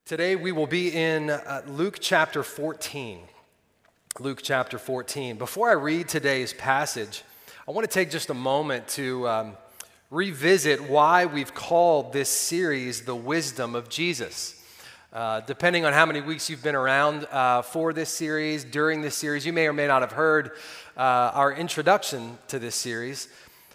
Today we will be in Luke chapter 14. Luke chapter 14. Before I read today's passage, I want to take just a moment to revisit why we've called this series The Wisdom of Jesus. Depending on how many weeks you've been around for this series, during this series, you may or may not have heard our introduction to this series.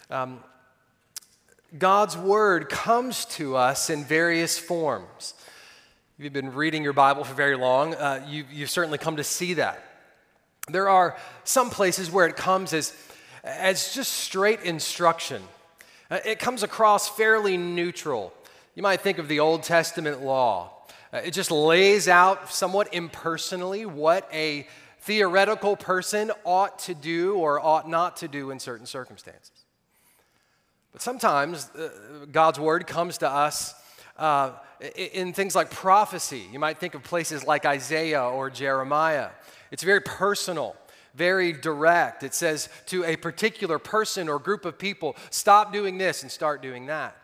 God's Word comes to us in various forms. If you've been reading your Bible for very long, you've certainly come to see that. There are some places where it comes as just straight instruction. It comes across fairly neutral. You might think of the Old Testament law. It just lays out somewhat impersonally what a theoretical person ought to do or ought not to do in certain circumstances. But sometimes God's Word comes to us in things like prophecy. You might think of places like Isaiah or Jeremiah. It's very personal, very direct. It says to a particular person or group of people, stop doing this and start doing that.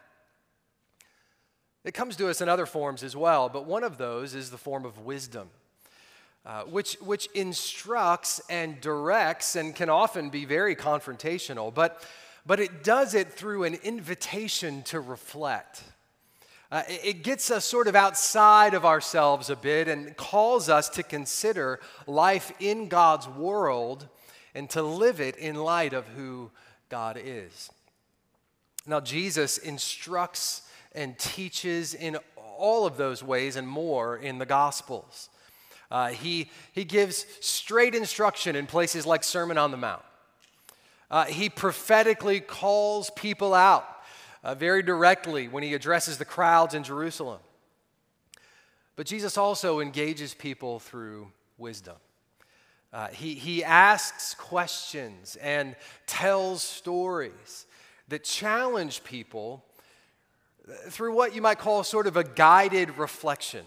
It comes to us in other forms as well, but one of those is the form of wisdom, which instructs and directs and can often be very confrontational, but it does it through an invitation to reflect. It gets us sort of outside of ourselves a bit and calls us to consider life in God's world and to live it in light of who God is. Now, Jesus instructs and teaches in all of those ways and more in the Gospels. He gives straight instruction in places like Sermon on the Mount. He prophetically calls people out very directly when he addresses the crowds in Jerusalem. But Jesus also engages people through wisdom. He asks questions and tells stories that challenge people through what you might call sort of a guided reflection.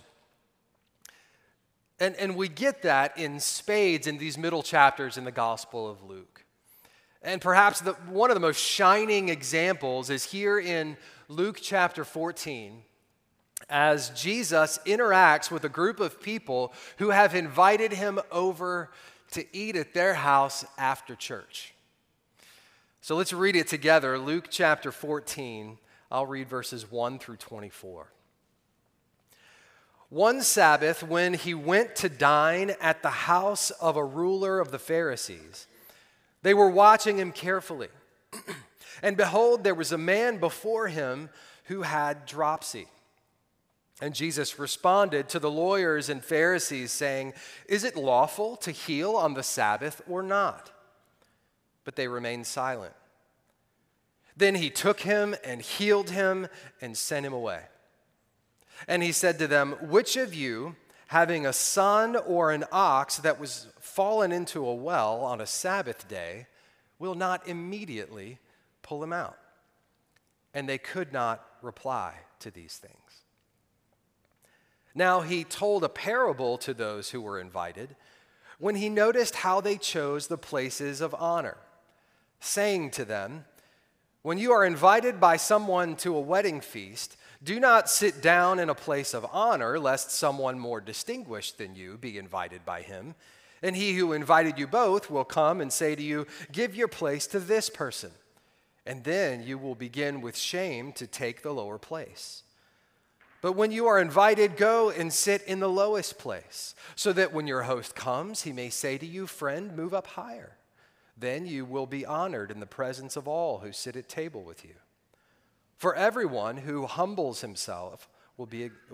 And we get that in spades in these middle chapters in the Gospel of Luke. And perhaps one of the most shining examples is here in Luke chapter 14, as Jesus interacts with a group of people who have invited him over to eat at their house after church. So let's read it together. Luke chapter 14, I'll read verses 1 through 24. One Sabbath, when he went to dine at the house of a ruler of the Pharisees, they were watching him carefully. And behold, there was a man before him who had dropsy. And Jesus responded to the lawyers and Pharisees, saying, "Is it lawful to heal on the Sabbath or not?" But they remained silent. Then he took him and healed him and sent him away. And he said to them, "Which of you, having a son or an ox that was fallen into a well on a Sabbath day, will not immediately pull him out?" And they could not reply to these things. Now he told a parable to those who were invited when he noticed how they chose the places of honor, saying to them, "When you are invited by someone to a wedding feast, do not sit down in a place of honor, lest someone more distinguished than you be invited by him. And he who invited you both will come and say to you, 'Give your place to this person.' And then you will begin with shame to take the lower place. But when you are invited, go and sit in the lowest place, so that when your host comes, he may say to you, 'Friend, move up higher.' Then you will be honored in the presence of all who sit at table with you. For everyone who exalts himself will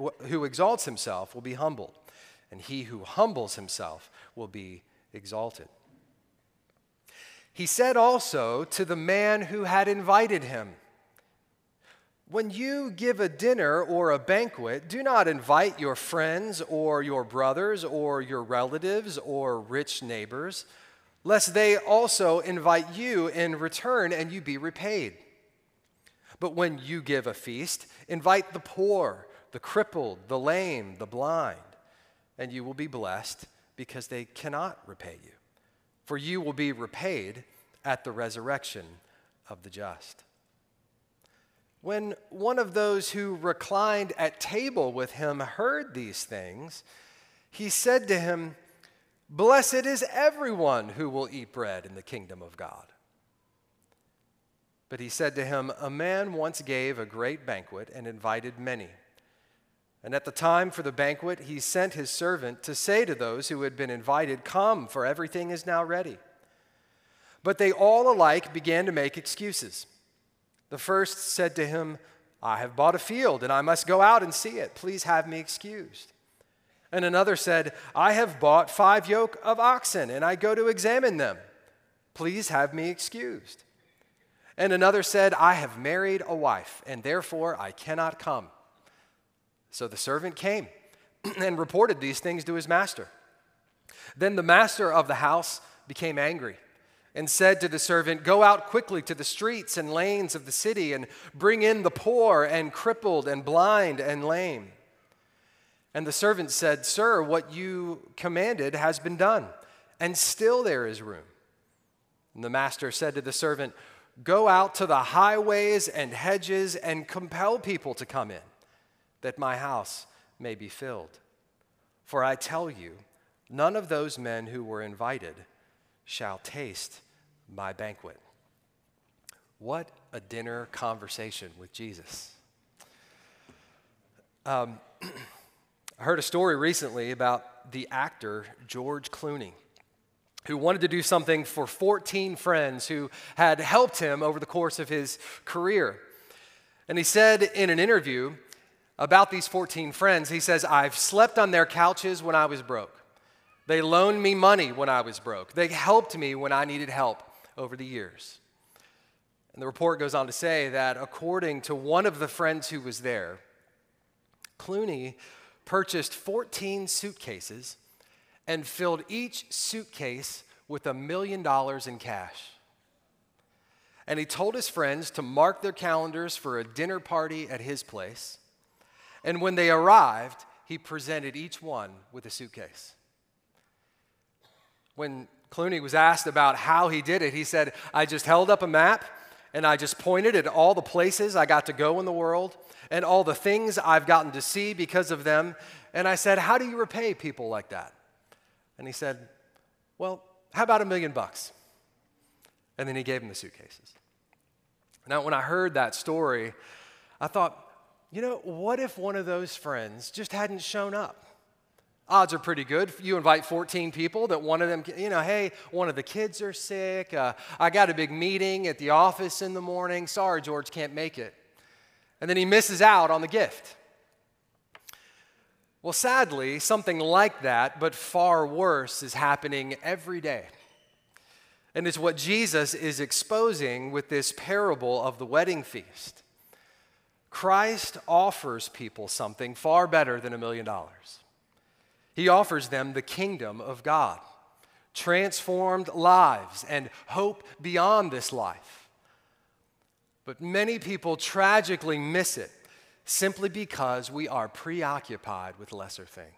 be humbled, and he who humbles himself will be exalted." He said also to the man who had invited him, "When you give a dinner or a banquet, do not invite your friends or your brothers or your relatives or rich neighbors, lest they also invite you in return and you be repaid. But when you give a feast, invite the poor, the crippled, the lame, the blind, and you will be blessed because they cannot repay you. For you will be repaid at the resurrection of the just." When one of those who reclined at table with him heard these things, he said to him, "Blessed is everyone who will eat bread in the kingdom of God." But he said to him, "A man once gave a great banquet and invited many. And at the time for the banquet, he sent his servant to say to those who had been invited, 'Come, for everything is now ready.' But they all alike began to make excuses. The first said to him, 'I have bought a field, and I must go out and see it. Please have me excused.' And another said, 'I have bought 5 yoke of oxen, and I go to examine them. Please have me excused.' And another said, 'I have married a wife, and therefore I cannot come.' So the servant came and reported these things to his master. Then the master of the house became angry and said to the servant, 'Go out quickly to the streets and lanes of the city and bring in the poor and crippled and blind and lame.' And the servant said, 'Sir, what you commanded has been done, and still there is room.' And the master said to the servant, 'Go out to the highways and hedges and compel people to come in, that my house may be filled. For I tell you, none of those men who were invited shall taste my banquet.'" What a dinner conversation with Jesus. I heard a story recently about the actor George Clooney, who wanted to do something for 14 friends who had helped him over the course of his career. And he said in an interview about these 14 friends, he says, "I've slept on their couches when I was broke. They loaned me money when I was broke. They helped me when I needed help over the years." And the report goes on to say that according to one of the friends who was there, Clooney purchased 14 suitcases and filled each suitcase with $1 million in cash. And he told his friends to mark their calendars for a dinner party at his place. And when they arrived, he presented each one with a suitcase. When Clooney was asked about how he did it, he said, "I just held up a map and I just pointed at all the places I got to go in the world and all the things I've gotten to see because of them. And I said, 'How do you repay people like that?' And he said, 'Well, how about $1 million?' And then he gave him the suitcases. Now, when I heard that story, I thought, what if one of those friends just hadn't shown up? Odds are pretty good. You invite 14 people that one of them, hey, one of the kids are sick. I got a big meeting at the office in the morning. Sorry, George, can't make it. And then he misses out on the gift. Well, sadly, something like that, but far worse, is happening every day. And it's what Jesus is exposing with this parable of the wedding feast. Christ offers people something far better than $1 million. He offers them the kingdom of God, transformed lives, and hope beyond this life. But many people tragically miss it simply because we are preoccupied with lesser things.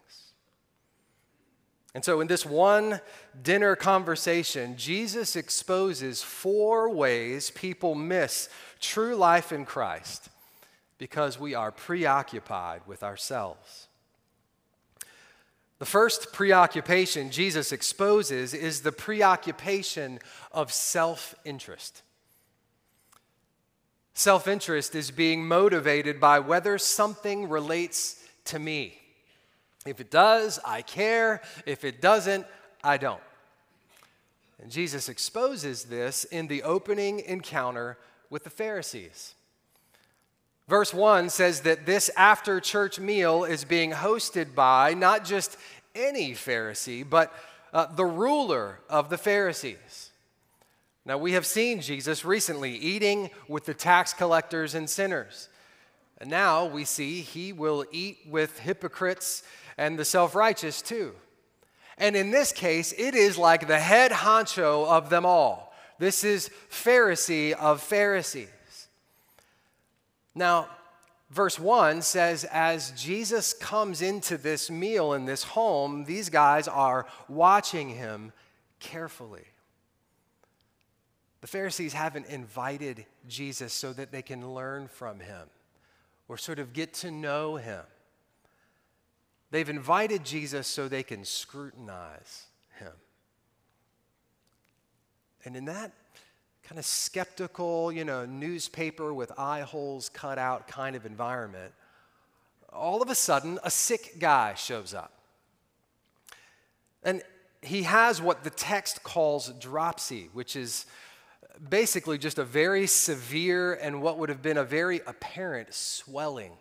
And so in this one dinner conversation, Jesus exposes 4 ways people miss true life in Christ because we are preoccupied with ourselves. The first preoccupation Jesus exposes is the preoccupation of self-interest. Self-interest is being motivated by whether something relates to me. If it does, I care. If it doesn't, I don't. And Jesus exposes this in the opening encounter with the Pharisees. Verse 1 says that this after-church meal is being hosted by not just any Pharisee, but the ruler of the Pharisees. Now, we have seen Jesus recently eating with the tax collectors and sinners. And now we see he will eat with hypocrites and the self-righteous too. And in this case, it is like the head honcho of them all. This is Pharisee of Pharisees. Now, verse 1 says, as Jesus comes into this meal in this home, these guys are watching him carefully. The Pharisees haven't invited Jesus so that they can learn from him or sort of get to know him. They've invited Jesus so they can scrutinize him. And in that kind of skeptical, newspaper with eye holes cut out kind of environment, all of a sudden, a sick guy shows up. And he has what the text calls dropsy, which is basically just a very severe and what would have been a very apparent swelling.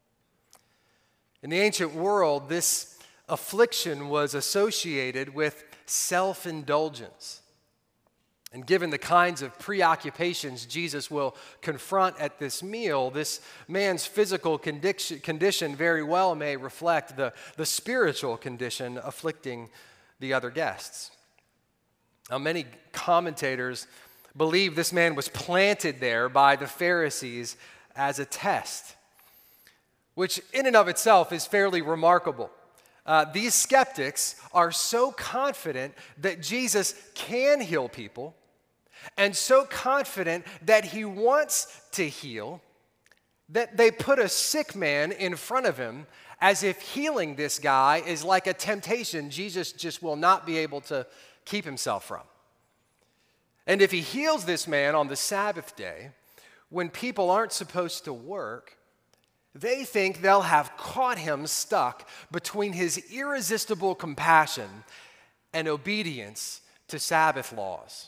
In the ancient world, this affliction was associated with self-indulgence. And given the kinds of preoccupations Jesus will confront at this meal, this man's physical condition very well may reflect the spiritual condition afflicting the other guests. Now, many commentators believe this man was planted there by the Pharisees as a test, which in and of itself is fairly remarkable. These skeptics are so confident that Jesus can heal people and so confident that he wants to heal that they put a sick man in front of him as if healing this guy is like a temptation Jesus just will not be able to keep himself from. And if he heals this man on the Sabbath day, when people aren't supposed to work, they think they'll have caught him stuck between his irresistible compassion and obedience to Sabbath laws.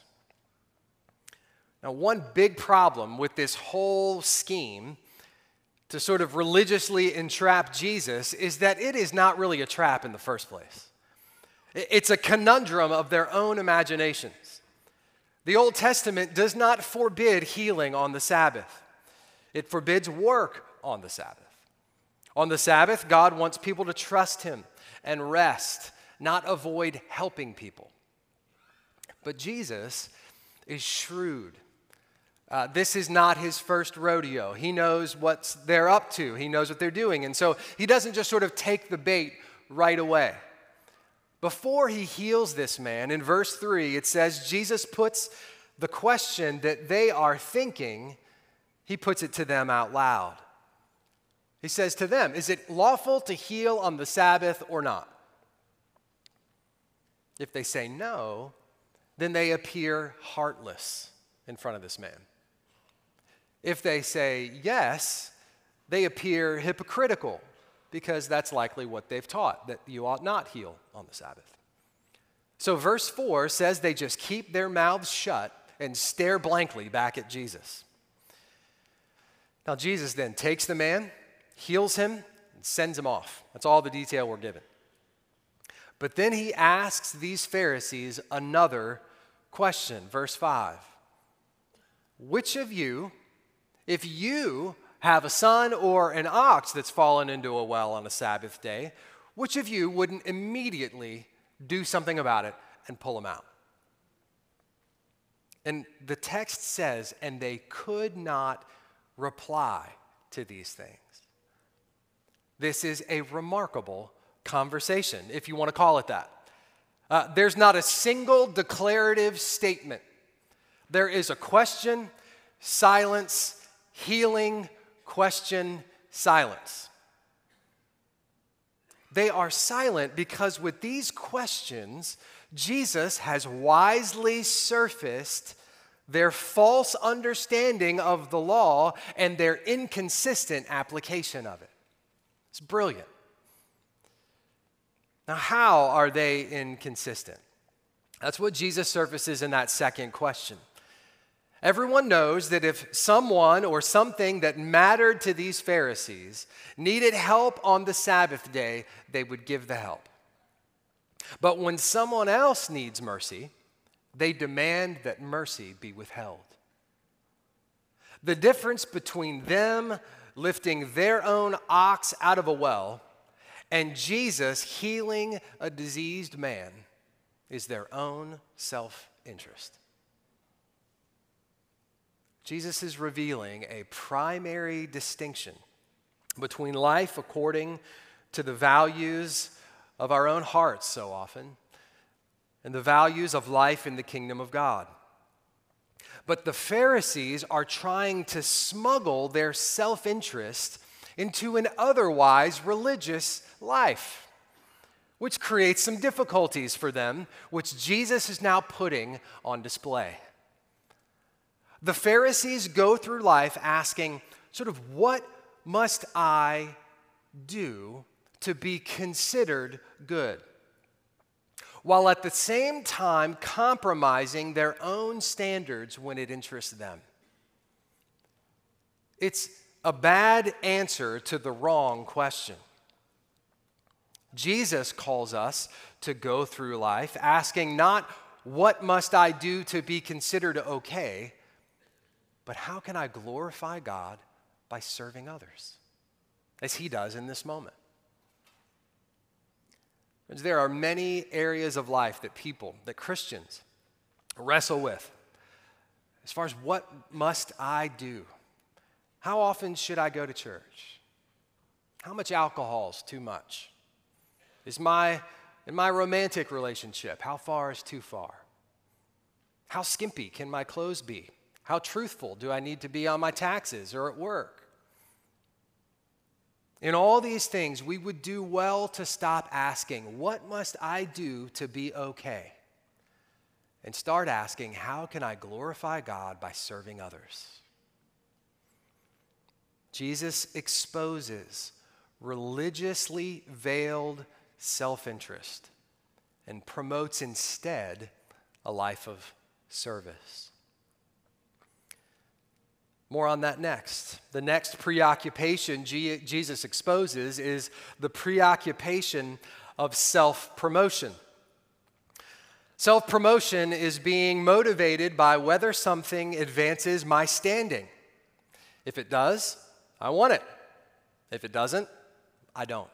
Now, one big problem with this whole scheme to sort of religiously entrap Jesus is that it is not really a trap in the first place. It's a conundrum of their own imaginations. The Old Testament does not forbid healing on the Sabbath. It forbids work on the Sabbath. On the Sabbath, God wants people to trust him and rest, not avoid helping people. But Jesus is shrewd. This is not his first rodeo. He knows what they're up to. He knows what they're doing. And so he doesn't just sort of take the bait right away. Before he heals this man, in verse 3, it says Jesus puts the question that they are thinking, he puts it to them out loud. He says to them, is it lawful to heal on the Sabbath or not? If they say no, then they appear heartless in front of this man. If they say yes, they appear hypocritical because that's likely what they've taught, that you ought not heal on the Sabbath. So verse 4 says they just keep their mouths shut and stare blankly back at Jesus. Now Jesus then takes the man, heals him, and sends him off. That's all the detail we're given. But then he asks these Pharisees another question, verse 5. Which of you, if you have a son or an ox that's fallen into a well on a Sabbath day, which of you wouldn't immediately do something about it and pull him out? And the text says, and they could not reply to these things. This is a remarkable conversation, if you want to call it that. There's not a single declarative statement. There is a question, silence, healing, question, silence. They are silent because with these questions, Jesus has wisely surfaced their false understanding of the law and their inconsistent application of it. It's brilliant. Now, how are they inconsistent? That's what Jesus surfaces in that second question. Everyone knows that if someone or something that mattered to these Pharisees needed help on the Sabbath day, they would give the help. But when someone else needs mercy, they demand that mercy be withheld. The difference between them lifting their own ox out of a well and Jesus healing a diseased man is their own self-interest. Jesus is revealing a primary distinction between life according to the values of our own hearts so often and the values of life in the kingdom of God. But the Pharisees are trying to smuggle their self-interest into an otherwise religious life, which creates some difficulties for them, which Jesus is now putting on display. The Pharisees go through life asking, sort of, what must I do to be considered good? While at the same time compromising their own standards when it interests them. It's a bad answer to the wrong question. Jesus calls us to go through life asking not, what must I do to be considered okay, but how can I glorify God by serving others, as he does in this moment. There are many areas of life that Christians wrestle with. As far as what must I do? How often should I go to church? How much alcohol is too much? In my romantic relationship, how far is too far? How skimpy can my clothes be? How truthful do I need to be on my taxes or at work? In all these things, we would do well to stop asking, what must I do to be okay? And start asking, how can I glorify God by serving others? Jesus exposes religiously veiled self-interest and promotes instead a life of service. More on that next. The next preoccupation Jesus exposes is the preoccupation of self-promotion. Self-promotion is being motivated by whether something advances my standing. If it does, I want it. If it doesn't, I don't.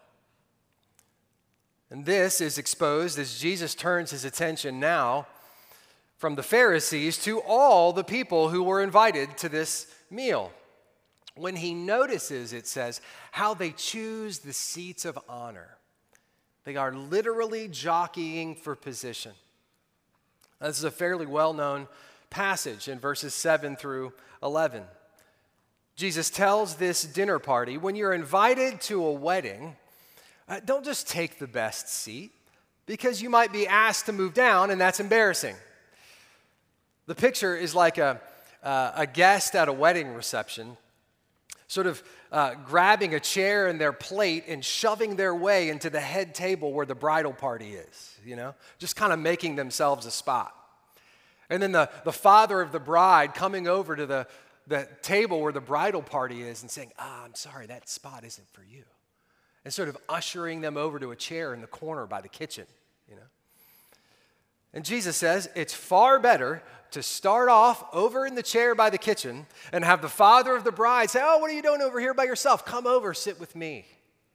And this is exposed as Jesus turns his attention now from the Pharisees to all the people who were invited to this meal. When he notices, it says, how they choose the seats of honor. They are literally jockeying for position. This is a fairly well-known passage in verses 7 through 11. Jesus tells this dinner party, when you're invited to a wedding, don't just take the best seat, because you might be asked to move down, and that's embarrassing. The picture is like a guest at a wedding reception, sort of grabbing a chair and their plate and shoving their way into the head table where the bridal party is, just kind of making themselves a spot. And then the father of the bride coming over to the table where the bridal party is and saying, I'm sorry, that spot isn't for you. And sort of ushering them over to a chair in the corner by the kitchen, And Jesus says it's far better to start off over in the chair by the kitchen and have the father of the bride say, what are you doing over here by yourself? Come over, sit with me.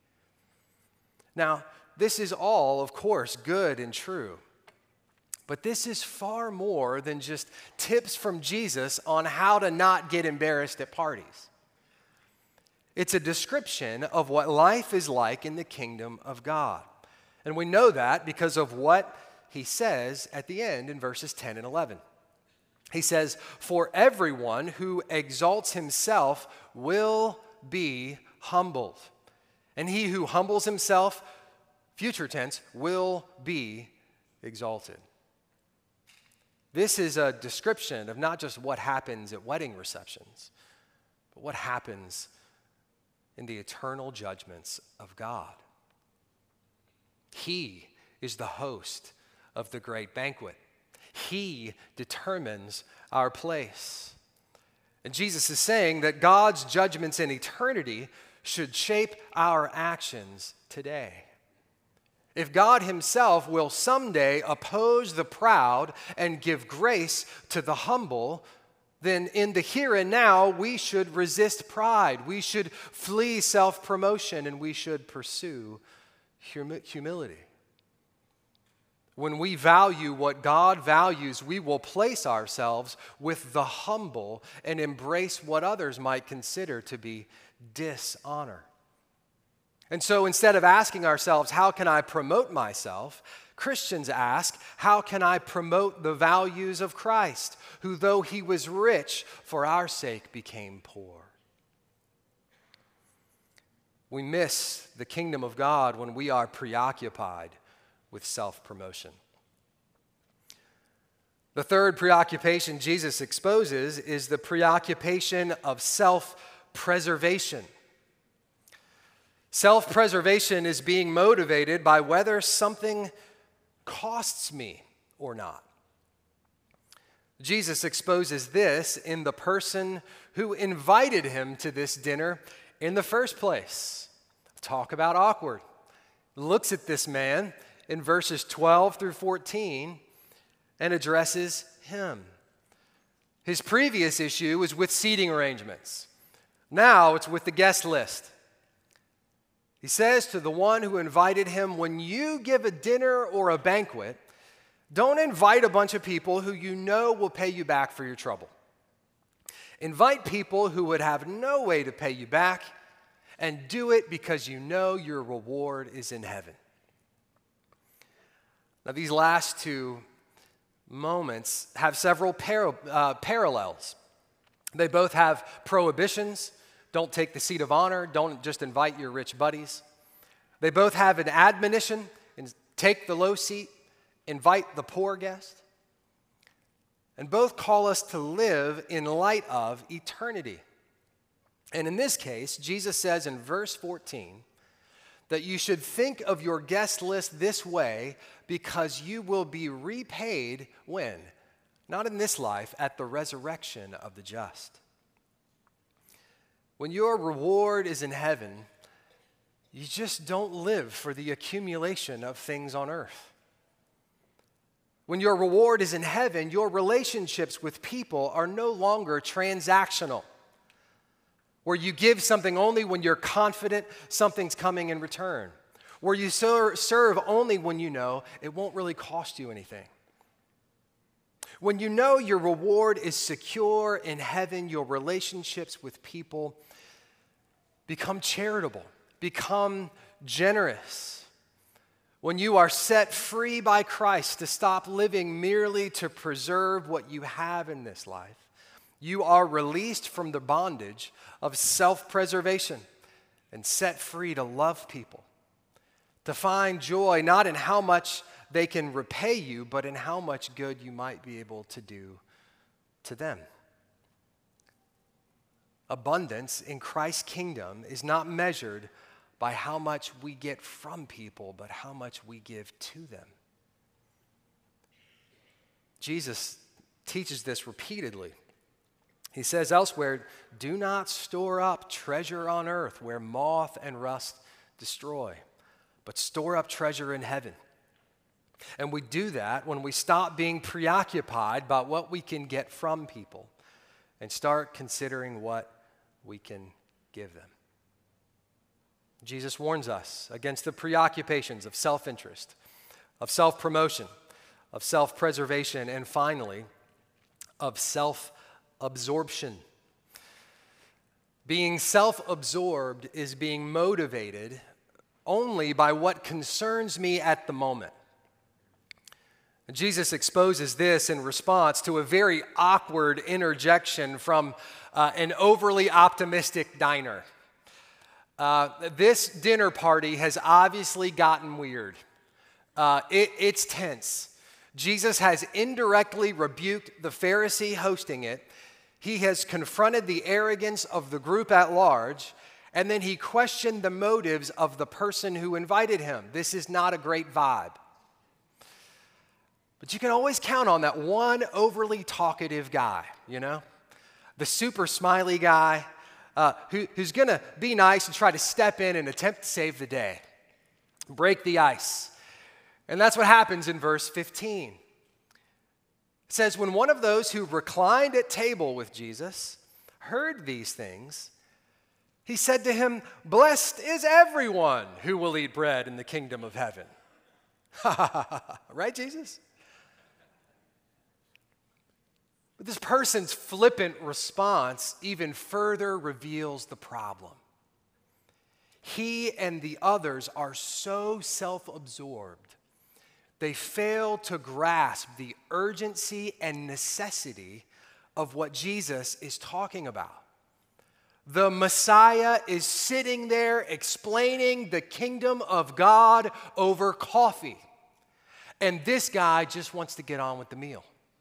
Now, this is all, of course, good and true. But this is far more than just tips from Jesus on how to not get embarrassed at parties. It's a description of what life is like in the kingdom of God. And we know that because of what he says at the end in verses 10 and 11. He says, for everyone who exalts himself will be humbled. And he who humbles himself, future tense, will be exalted. This is a description of not just what happens at wedding receptions, but what happens in the eternal judgments of God. He is the host of the great banquet. He determines our place. And Jesus is saying that God's judgments in eternity should shape our actions today. If God himself will someday oppose the proud and give grace to the humble, then in the here and now, we should resist pride. We should flee self-promotion, and we should pursue humility. When we value what God values, we will place ourselves with the humble and embrace what others might consider to be dishonor. And so instead of asking ourselves, how can I promote myself? Christians ask, how can I promote the values of Christ, who though he was rich, for our sake became poor? We miss the kingdom of God when we are preoccupied with self-promotion. The third preoccupation Jesus exposes is the preoccupation of self-preservation. Self-preservation is being motivated by whether something costs me or not. Jesus exposes this in the person who invited him to this dinner in the first place. Talk about awkward. Looks at this man in verses 12 through 14 and addresses him. His previous issue was with seating arrangements. Now it's with the guest list. He says to the one who invited him, when you give a dinner or a banquet, don't invite a bunch of people who you know will pay you back for your trouble. Invite people who would have no way to pay you back, and do it because you know your reward is in heaven. Now, these last two moments have several parallels. They both have prohibitions. Don't take the seat of honor. Don't just invite your rich buddies. They both have an admonition. Take the low seat. Invite the poor guest. And both call us to live in light of eternity. And in this case, Jesus says in verse 14 that you should think of your guest list this way because you will be repaid when? Not in this life, at the resurrection of the just. When your reward is in heaven, you just don't live for the accumulation of things on earth. When your reward is in heaven, your relationships with people are no longer transactional, where you give something only when you're confident something's coming in return, where you serve only when you know it won't really cost you anything. When you know your reward is secure in heaven, your relationships with people become charitable, become generous. When you are set free by Christ to stop living merely to preserve what you have in this life, you are released from the bondage of self-preservation and set free to love people, to find joy not in how much they can repay you, but in how much good you might be able to do to them. Abundance in Christ's kingdom is not measured by how much we get from people, but how much we give to them. Jesus teaches this repeatedly. He says elsewhere, do not store up treasure on earth where moth and rust destroy, but store up treasure in heaven. And we do that when we stop being preoccupied by what we can get from people and start considering what we can give them. Jesus warns us against the preoccupations of self-interest, of self-promotion, of self-preservation, and finally, of self-absorption. Being self-absorbed is being motivated only by what concerns me at the moment. Jesus exposes this in response to a very awkward interjection from an overly optimistic diner. This dinner party has obviously gotten weird. It's tense. Jesus has indirectly rebuked the Pharisee hosting it. He has confronted the arrogance of the group at large, and then he questioned the motives of the person who invited him. This is not a great vibe. But you can always count on that one overly talkative guy, you know? The super smiley guy who's going to be nice and try to step in and attempt to save the day, break the ice. And that's what happens in verse 15. It says, when one of those who reclined at table with Jesus heard these things, he said to him, blessed is everyone who will eat bread in the kingdom of heaven. Right, Jesus? But this person's flippant response even further reveals the problem. He and the others are so self-absorbed They fail to grasp the urgency and necessity of what Jesus is talking about. The Messiah is sitting there explaining the kingdom of God over coffee. And this guy just wants to get on with the meal.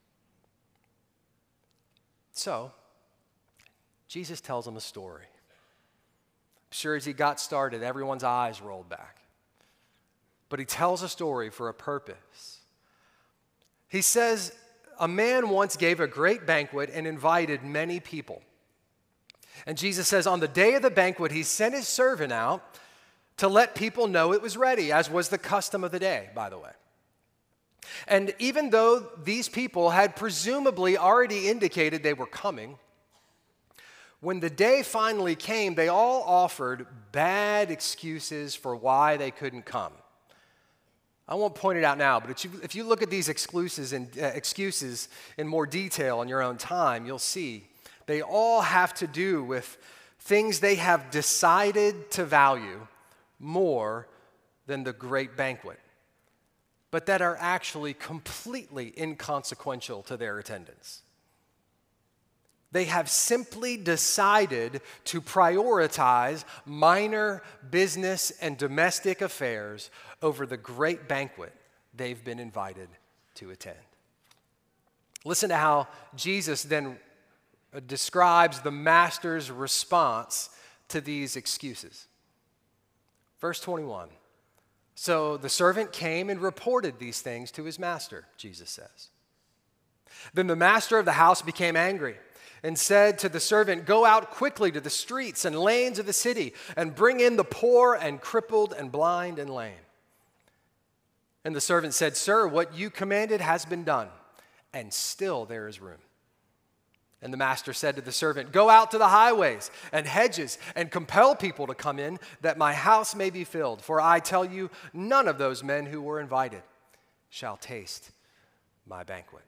So, Jesus tells him a story. I'm sure as he got started, everyone's eyes rolled back. But he tells a story for a purpose. He says, a man once gave a great banquet and invited many people. And Jesus says, on the day of the banquet, he sent his servant out to let people know it was ready, as was the custom of the day, by the way. And even though these people had presumably already indicated they were coming, when the day finally came, they all offered bad excuses for why they couldn't come. I won't point it out now, but if you look at these excuses in more detail in your own time, you'll see they all have to do with things they have decided to value more than the great banquet, but that are actually completely inconsequential to their attendance. They have simply decided to prioritize minor business and domestic affairs over the great banquet they've been invited to attend. Listen to how Jesus then describes the master's response to these excuses. Verse 21. So the servant came and reported these things to his master, Jesus says. Then the master of the house became angry and said to the servant, go out quickly to the streets and lanes of the city and bring in the poor and crippled and blind and lame. And the servant said, sir, what you commanded has been done, and still there is room. And the master said to the servant, go out to the highways and hedges and compel people to come in, that my house may be filled. For I tell you, none of those men who were invited shall taste my banquet.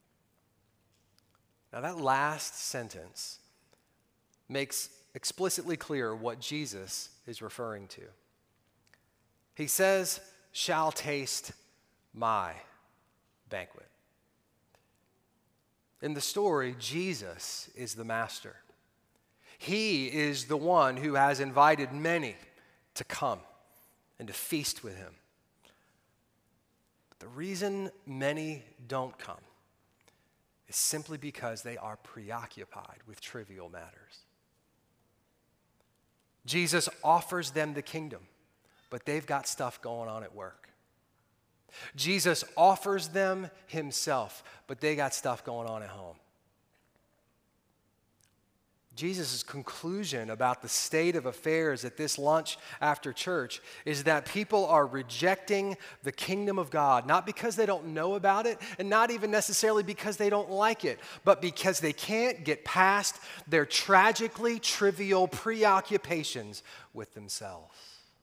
Now that last sentence makes explicitly clear what Jesus is referring to. He says, shall taste my banquet. In the story, Jesus is the master. He is the one who has invited many to come and to feast with him. But the reason many don't come is simply because they are preoccupied with trivial matters. Jesus offers them the kingdom, but they've got stuff going on at work. Jesus offers them himself, but they got stuff going on at home. Jesus' conclusion about the state of affairs at this lunch after church is that people are rejecting the kingdom of God, not because they don't know about it, and not even necessarily because they don't like it, but because they can't get past their tragically trivial preoccupations with themselves.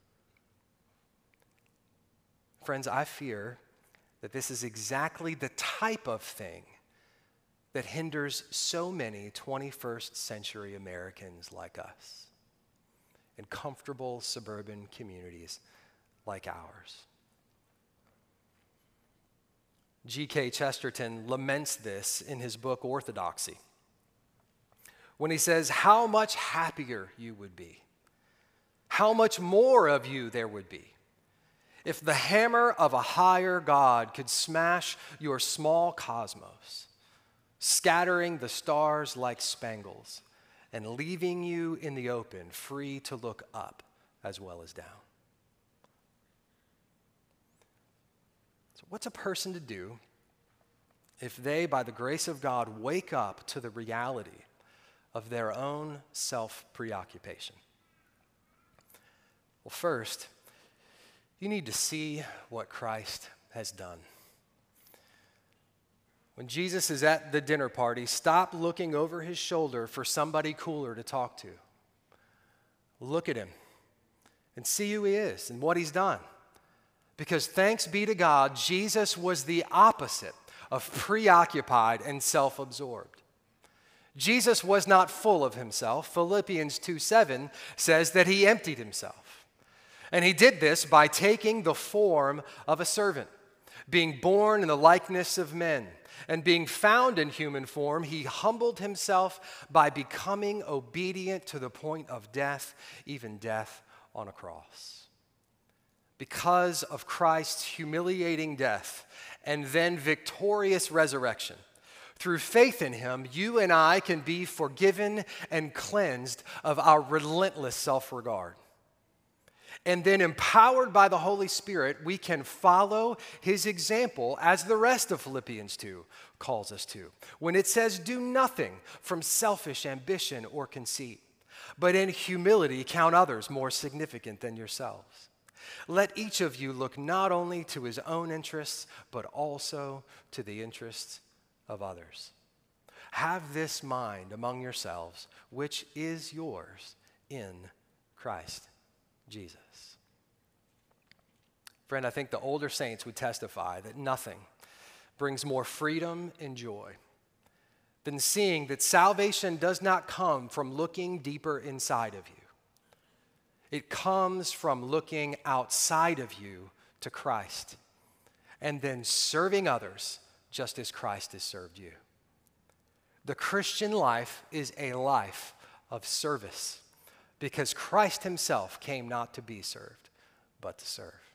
Friends, I fear that this is exactly the type of thing that hinders so many 21st century Americans like us in comfortable suburban communities like ours. G.K. Chesterton laments this in his book Orthodoxy, when he says, how much happier you would be, how much more of you there would be, if the hammer of a higher God could smash your small cosmos, scattering the stars like spangles and leaving you in the open, free to look up as well as down. So what's a person to do if they, by the grace of God, wake up to the reality of their own self-preoccupation? Well, first, you need to see what Christ has done. When Jesus is at the dinner party, stop looking over his shoulder for somebody cooler to talk to. Look at him and see who he is and what he's done. Because thanks be to God, Jesus was the opposite of preoccupied and self-absorbed. Jesus was not full of himself. Philippians 2:7 says that he emptied himself. And he did this by taking the form of a servant, Being born in the likeness of men, and being found in human form, he humbled himself by becoming obedient to the point of death, even death on a cross. Because of Christ's humiliating death and then victorious resurrection, through faith in him, you and I can be forgiven and cleansed of our relentless self-regard. And then, empowered by the Holy Spirit, we can follow his example as the rest of Philippians 2 calls us to, when it says, do nothing from selfish ambition or conceit, but in humility count others more significant than yourselves. Let each of you look not only to his own interests, but also to the interests of others. Have this mind among yourselves, which is yours in Christ Jesus. Friend, I think the older saints would testify that nothing brings more freedom and joy than seeing that salvation does not come from looking deeper inside of you. It comes from looking outside of you to Christ and then serving others just as Christ has served you. The Christian life is a life of service because Christ himself came not to be served, but to serve.